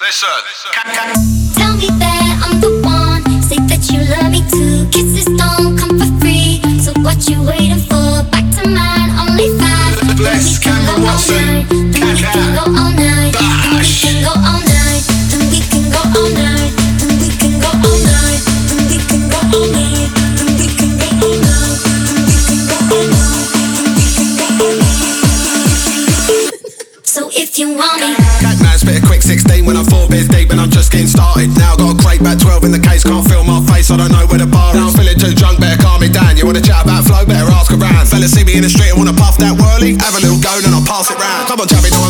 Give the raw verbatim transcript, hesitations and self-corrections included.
Listen. Tell me that I'm the one. Say that you love me too. Kisses don't come for free. So what you waiting for? Back to mine, only five. Bless Cameron Watson. Then we can go all night. Then we can go all night. Then we can go all night. Then we can go all night. Then we can go all night. Then we can go all night. Then we can go all night. Then we can go all night. So if you want me. Catman spit a quick sixteen when I'm four beers deep and I'm just getting started. Now I got a crate back twelve in the case, can't feel my face, I don't know where the bar is. Now I'm feeling too drunk, better calm me down. You wanna chat about flow, better ask around. Fellas see me in the street and wanna puff that whirly, have a little go then I'll pass it round. Come on Chubby, no